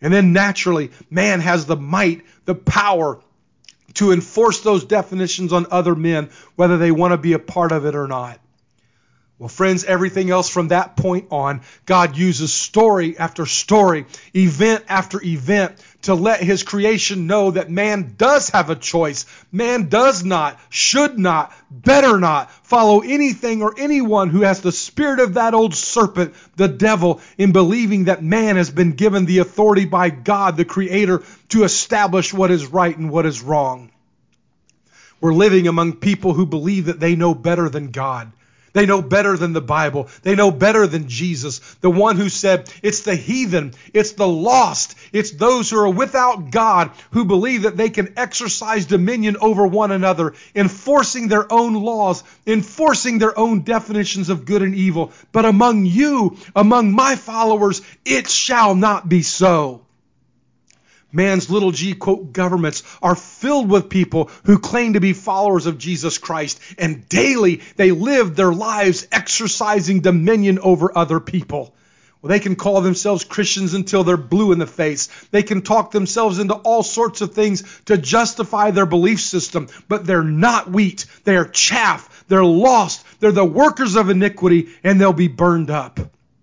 And then naturally, man has the might, the power to enforce those definitions on other men, whether they want to be a part of it or not. Well, friends, everything else from that point on, God uses story after story, event after event, to let his creation know that man does have a choice. Man does not, should not, better not follow anything or anyone who has the spirit of that old serpent, the devil, in believing that man has been given the authority by God, the Creator, to establish what is right and what is wrong. We're living among people who believe that they know better than God. They know better than the Bible. They know better than Jesus, the one who said, it's the heathen, it's the lost, it's those who are without God who believe that they can exercise dominion over one another, enforcing their own laws, enforcing their own definitions of good and evil. But among you, among my followers, it shall not be so. Man's little g, quote, governments are filled with people who claim to be followers of Jesus Christ, and daily they live their lives exercising dominion over other people. Well, they can call themselves Christians until they're blue in the face. They can talk themselves into all sorts of things to justify their belief system, but they're not wheat. They are chaff. They're lost. They're the workers of iniquity, and they'll be burned up.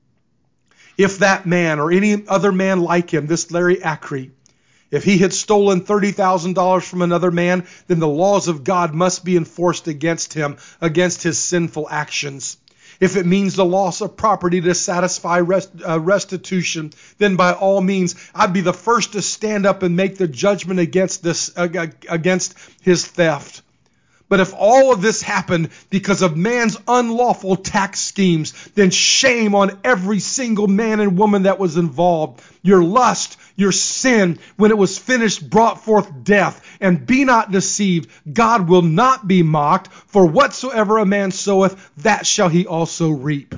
If that man or any other man like him, this Larry Ackrey, if he had stolen thirty thousand dollars from another man, then the laws of God must be enforced against him, against his sinful actions. If it means the loss of property to satisfy rest, uh, restitution, then by all means, I'd be the first to stand up and make the judgment against this, uh, against his theft. But if all of this happened because of man's unlawful tax schemes, then shame on every single man and woman that was involved. Your lust, your sin, when it was finished, brought forth death. And be not deceived, God will not be mocked, for whatsoever a man soweth, that shall he also reap.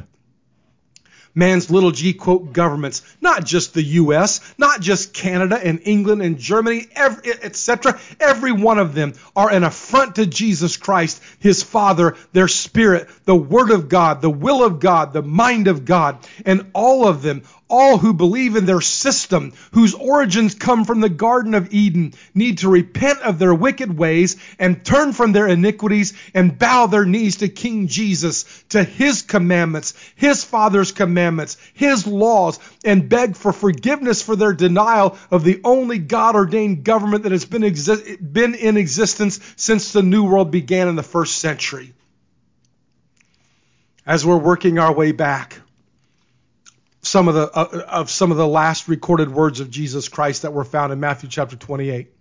Man's little g, quote, governments, not just the U S, not just Canada and England and Germany, et cetera. Every one of them are an affront to Jesus Christ, his Father, their Spirit, the Word of God, the will of God, the mind of God. And all of them, all who believe in their system, whose origins come from the Garden of Eden, need to repent of their wicked ways and turn from their iniquities and bow their knees to King Jesus, to his commandments, his Father's commandments, his laws, and beg for forgiveness for their denial of the only God-ordained government that has been, exi- been in existence since the New World began in the first century. As we're working our way back, some of the uh, of some of the last recorded words of Jesus Christ that were found in Matthew chapter twenty-eight.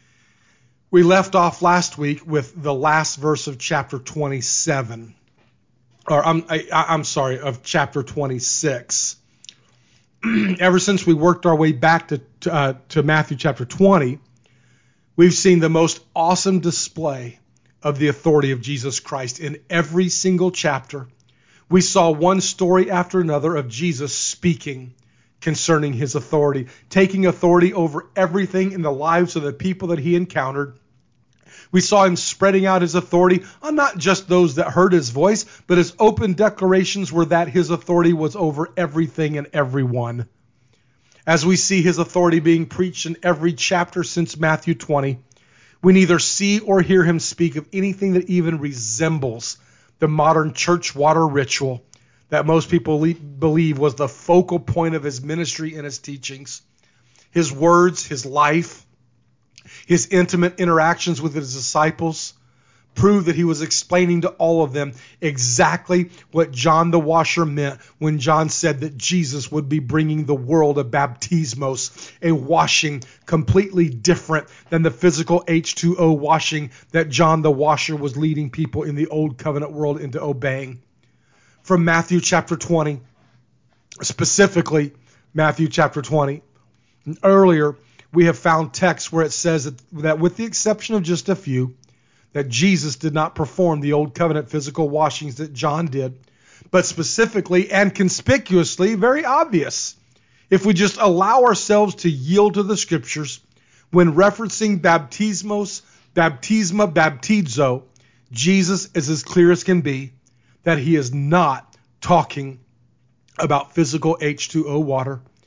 We left off last week with the last verse of chapter twenty-seven, or I'm I, I'm sorry, of chapter twenty-six. Ever since we worked our way back to uh, to Matthew chapter twenty, we've seen the most awesome display of the authority of Jesus Christ in every single chapter. We saw one story after another of Jesus speaking concerning his authority, taking authority over everything in the lives of the people that he encountered. We saw him spreading out his authority on not just those that heard his voice, but his open declarations were that his authority was over everything and everyone. As we see his authority being preached in every chapter since Matthew twenty, we neither see or hear him speak of anything that even resembles the modern church water ritual that most people believe was the focal point of his ministry and his teachings. His words, his life, his intimate interactions with his disciples prove that he was explaining to all of them exactly what John the Washer meant when John said that Jesus would be bringing the world a baptismos, a washing completely different than the physical H two O washing that John the Washer was leading people in the old covenant world into obeying. From Matthew chapter twenty, specifically Matthew chapter twenty, and earlier we have found texts where it says that, that with the exception of just a few, that Jesus did not perform the old covenant physical washings that John did, but specifically and conspicuously, very obvious, if we just allow ourselves to yield to the scriptures, when referencing baptismos, baptisma, baptizo, Jesus is as clear as can be that he is not talking about physical H two O water.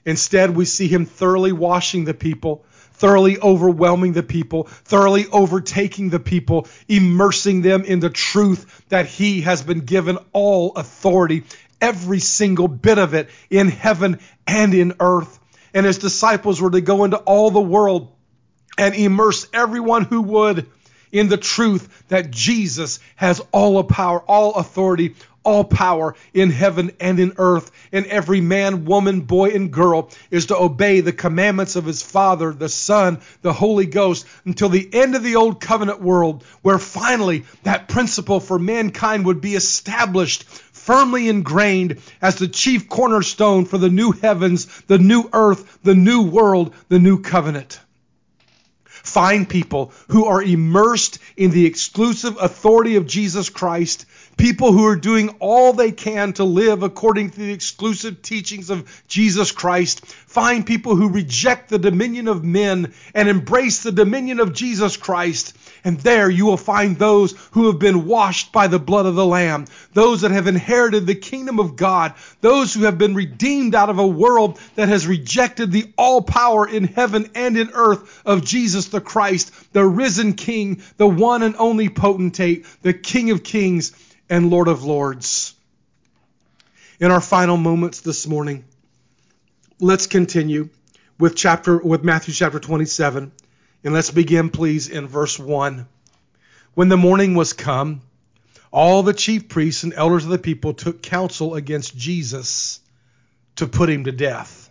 Instead, we see him thoroughly washing the people, thoroughly overwhelming the people, thoroughly overtaking the people, immersing them in the truth that he has been given all authority, every single bit of it, in heaven and in earth. And his disciples were to go into all the world and immerse everyone who would in the truth that Jesus has all power, all authority, all power in heaven and in earth. And every man, woman, boy, and girl is to obey the commandments of his Father, the Son, the Holy Ghost, until the end of the old covenant world, where finally that principle for mankind would be established, firmly ingrained as the chief cornerstone for the new heavens, the new earth, the new world, the new covenant. Find people who are immersed in the exclusive authority of Jesus Christ, people who are doing all they can to live according to the exclusive teachings of Jesus Christ. Find people who reject the dominion of men and embrace the dominion of Jesus Christ. And there you will find those who have been washed by the blood of the Lamb, those that have inherited the kingdom of God, those who have been redeemed out of a world that has rejected the all power in heaven and in earth of Jesus the Christ, the risen King, the one and only potentate, the King of kings and Lord of lords. In our final moments this morning, let's continue with chapter with Matthew chapter twenty-seven. And let's begin, please, in verse one. When the morning was come, all the chief priests and elders of the people took counsel against Jesus to put him to death.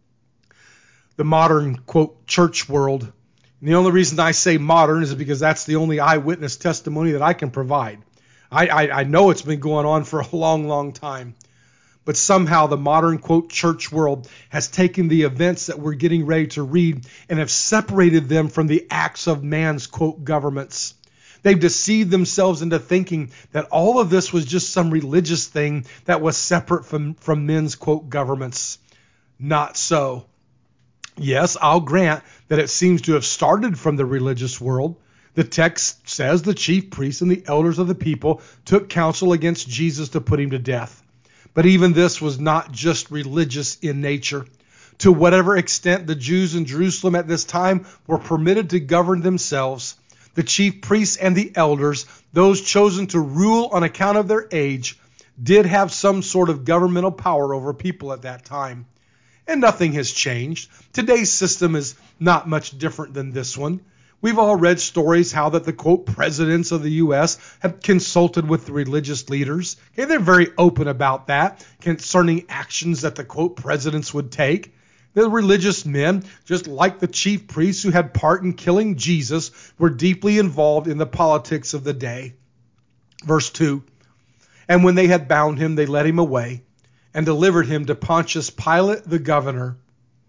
The modern, quote, church world, and the only reason I say modern is because that's the only eyewitness testimony that I can provide. I, I, I know it's been going on for a long, long time. But somehow the modern, quote, church world has taken the events that we're getting ready to read and have separated them from the acts of man's, quote, governments. They've deceived themselves into thinking that all of this was just some religious thing that was separate from, from men's, quote, governments. Not so. Yes, I'll grant that it seems to have started from the religious world. The text says the chief priests and the elders of the people took counsel against Jesus to put him to death. But even this was not just religious in nature. To whatever extent the Jews in Jerusalem at this time were permitted to govern themselves, the chief priests and the elders, those chosen to rule on account of their age, did have some sort of governmental power over people at that time. And nothing has changed. Today's system is not much different than this one. We've all read stories how that the, quote, presidents of the U S have consulted with the religious leaders. Okay, they're very open about that concerning actions that the, quote, presidents would take. The religious men, just like the chief priests who had part in killing Jesus, were deeply involved in the politics of the day. Verse two, and when they had bound him, they led him away and delivered him to Pontius Pilate the governor.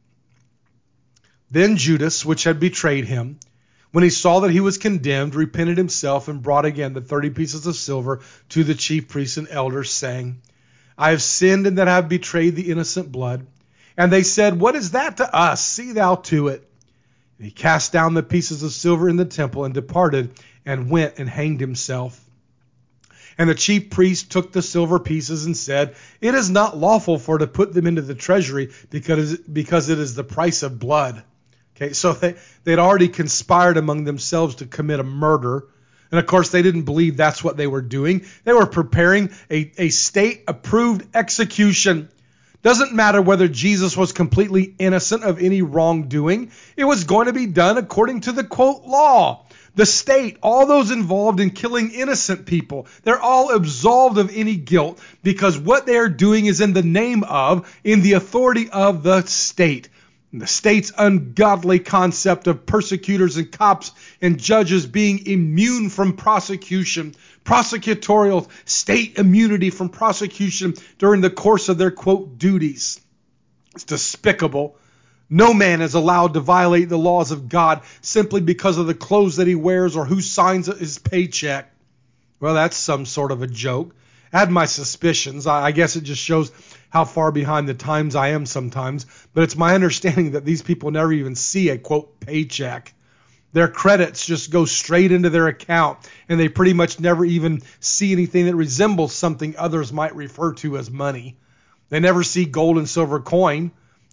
Then Judas, which had betrayed him, when he saw that he was condemned, repented himself and brought again the thirty pieces of silver to the chief priests and elders, saying, I have sinned in that I have betrayed the innocent blood. And they said, what is that to us? See thou to it. And he cast down the pieces of silver in the temple and departed and went and hanged himself. And the chief priest took the silver pieces and said, it is not lawful for to put them into the treasury because, because it is the price of blood. Okay, so they, they'd already conspired among themselves to commit a murder. And of course, they didn't believe that's what they were doing. They were preparing a, a state-approved execution. Doesn't matter whether Jesus was completely innocent of any wrongdoing. It was going to be done according to the, quote, law. The state, all those involved in killing innocent people, they're all absolved of any guilt because what they are doing is in the name of, in the authority of the state. The state's ungodly concept of persecutors and cops and judges being immune from prosecution, prosecutorial state immunity from prosecution during the course of their, quote, duties. It's despicable. No man is allowed to violate the laws of God simply because of the clothes that he wears or who signs his paycheck. Well, that's some sort of a joke. I had my suspicions. I guess it just shows how far behind the times I am sometimes. But it's my understanding that these people never even see a, quote, paycheck. Their credits just go straight into their account, and they pretty much never even see anything that resembles something others might refer to as money. They never see gold and silver coin.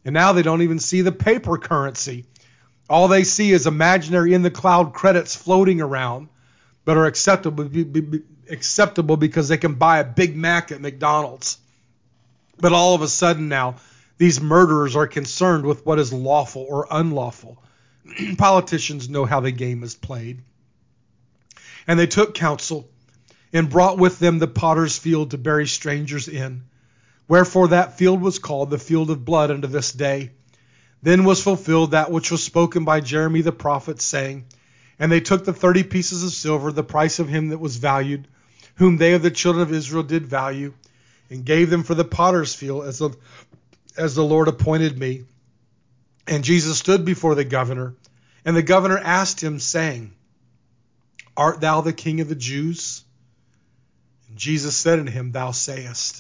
And now they don't even see the paper currency. All they see is imaginary in-the-cloud credits floating around, but are acceptable, be, be, be, acceptable because they can buy a Big Mac at McDonald's. But all of a sudden now, these murderers are concerned with what is lawful or unlawful. Politicians know how the game is played. And they took counsel and brought with them the potter's field to bury strangers in. Wherefore that field was called the field of blood unto this day. Then was fulfilled that which was spoken by Jeremy the prophet, saying, And they took the thirty pieces of silver, the price of him that was valued, whom they of the children of Israel did value, and gave them for the potter's field, as the, as the Lord appointed me. And Jesus stood before the governor, and the governor asked him, saying, Art thou the King of the Jews? And Jesus said unto him, Thou sayest.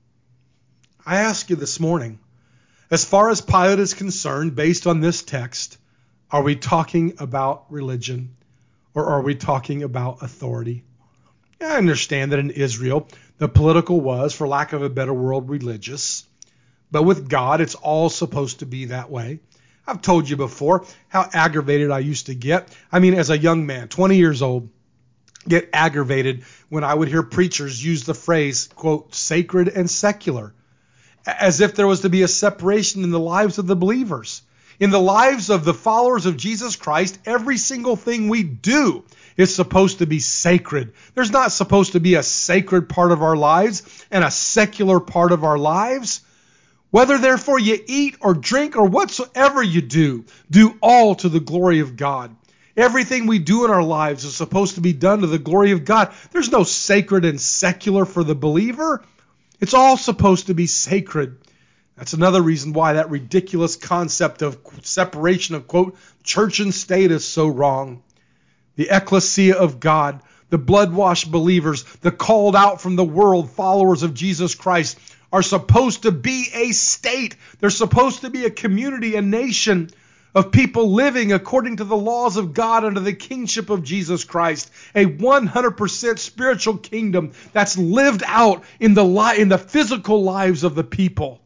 I ask you this morning, as far as Pilate is concerned, based on this text, are we talking about religion or are we talking about authority? I understand that in Israel, the political was, for lack of a better word, religious. But with God, it's all supposed to be that way. I've told you before how aggravated I used to get. I mean, as a young man, twenty years old, get aggravated when I would hear preachers use the phrase, quote, sacred and secular, as if there was to be a separation in the lives of the believers. In the lives of the followers of Jesus Christ, every single thing we do is supposed to be sacred. There's not supposed to be a sacred part of our lives and a secular part of our lives. Whether therefore you eat or drink or whatsoever you do, do all to the glory of God. Everything we do in our lives is supposed to be done to the glory of God. There's no sacred and secular for the believer. It's all supposed to be sacred. That's another reason why that ridiculous concept of separation of, quote, church and state is so wrong. The ecclesia of God, the blood-washed believers, the called out from the world followers of Jesus Christ are supposed to be a state. They're supposed to be a community, a nation of people living according to the laws of God under the kingship of Jesus Christ. A one hundred percent spiritual kingdom that's lived out in the li- in the physical lives of the people.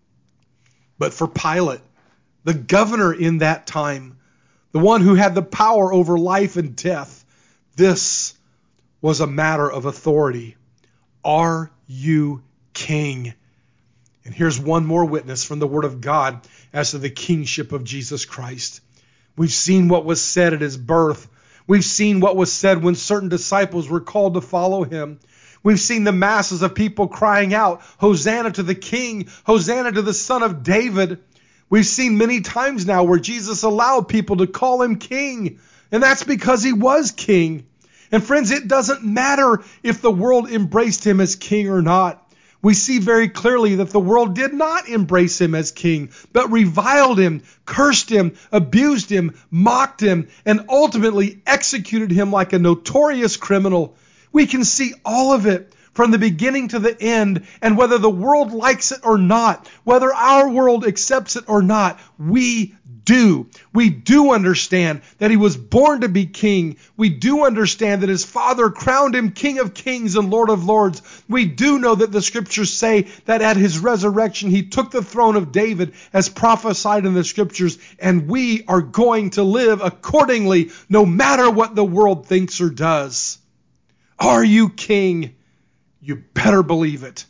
But for Pilate, the governor in that time, the one who had the power over life and death, this was a matter of authority. Are you king? And here's one more witness from the Word of God as to the kingship of Jesus Christ. We've seen what was said at his birth. We've seen what was said when certain disciples were called to follow him. We've seen the masses of people crying out, Hosanna to the King, Hosanna to the Son of David. We've seen many times now where Jesus allowed people to call him king, and that's because he was king. And friends, it doesn't matter if the world embraced him as king or not. We see very clearly that the world did not embrace him as king, but reviled him, cursed him, abused him, mocked him, and ultimately executed him like a notorious criminal. We can see all of it from the beginning to the end, and whether the world likes it or not, whether our world accepts it or not, we do. We do understand that he was born to be king. We do understand that his father crowned him King of Kings and Lord of Lords. We do know that the scriptures say that at his resurrection, he took the throne of David as prophesied in the scriptures, and we are going to live accordingly, no matter what the world thinks or does. Are you king? You better believe it.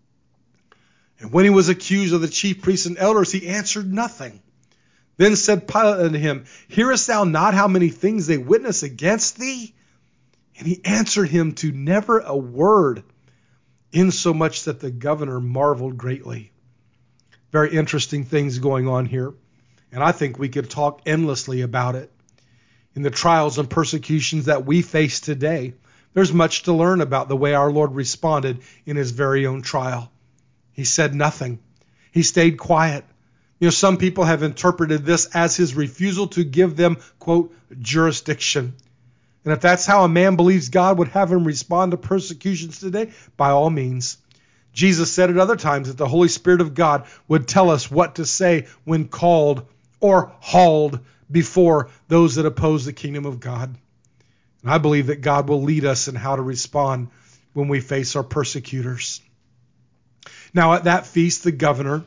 And when he was accused of the chief priests and elders, he answered nothing. Then said Pilate unto him, Hearest thou not how many things they witness against thee? And he answered him to never a word, insomuch that the governor marveled greatly. Very interesting things going on here, and I think we could talk endlessly about it. In the trials and persecutions that we face today, there's much to learn about the way our Lord responded in his very own trial. He said nothing. He stayed quiet. You know, some people have interpreted this as his refusal to give them, quote, jurisdiction. And if that's how a man believes God would have him respond to persecutions today, by all means. Jesus said at other times that the Holy Spirit of God would tell us what to say when called or hauled before those that oppose the kingdom of God. And I believe that God will lead us in how to respond when we face our persecutors. Now at that feast, the governor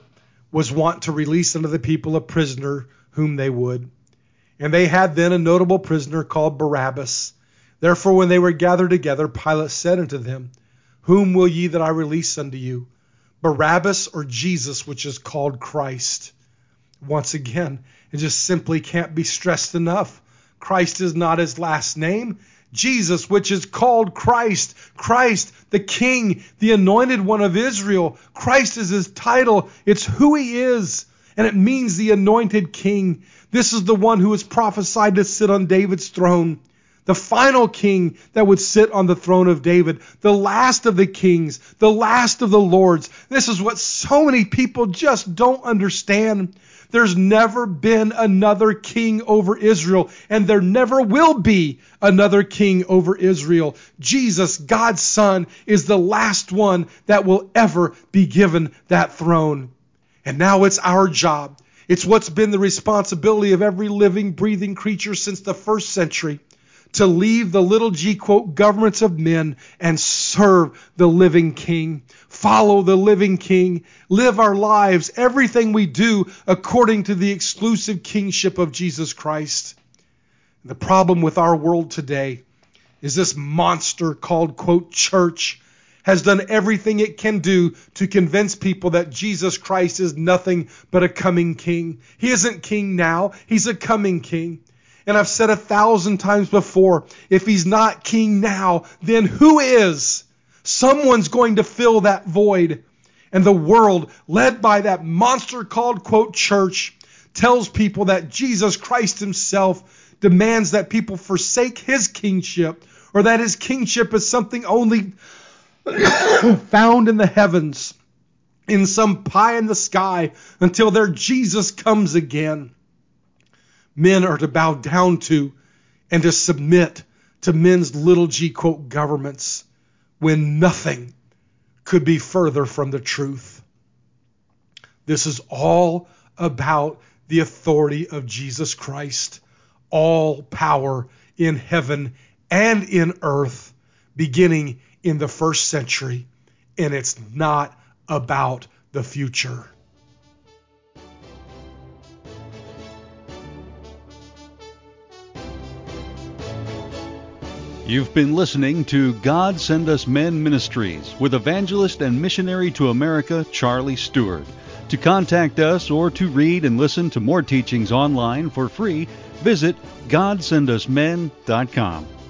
was wont to release unto the people a prisoner whom they would. And they had then a notable prisoner called Barabbas. Therefore, when they were gathered together, Pilate said unto them, Whom will ye that I release unto you, Barabbas or Jesus, which is called Christ? Once again, it just simply can't be stressed enough. Christ is not his last name. Jesus, which is called Christ. Christ, the King, the anointed one of Israel. Christ is his title. It's who he is. And it means the anointed King. This is the one who was prophesied to sit on David's throne. The final king that would sit on the throne of David. The last of the kings. The last of the lords. This is what so many people just don't understand. There's never been another king over Israel, and there never will be another king over Israel. Jesus, God's Son, is the last one that will ever be given that throne. And now it's our job. It's what's been the responsibility of every living, breathing creature since the first century, to leave the little g quote governments of men and serve the living King. Follow the living King. Live our lives, everything we do, according to the exclusive kingship of Jesus Christ. The problem with our world today is this monster called, quote, church has done everything it can do to convince people that Jesus Christ is nothing but a coming king. He isn't king now. He's a coming king. And I've said a thousand times before, if he's not king now, then who is? Someone's going to fill that void. And the world, led by that monster called, quote, church, tells people that Jesus Christ himself demands that people forsake his kingship, or that his kingship is something only found in the heavens, in some pie in the sky, until their Jesus comes again. Men are to bow down to and to submit to men's little g quote governments, when nothing could be further from the truth. This is all about the authority of Jesus Christ. All power in heaven and in earth, beginning in the first century. And it's not about the future. You've been listening to God Send Us Men Ministries with evangelist and missionary to America, Charlie Stewart. To contact us or to read and listen to more teachings online for free, visit god send us men dot com.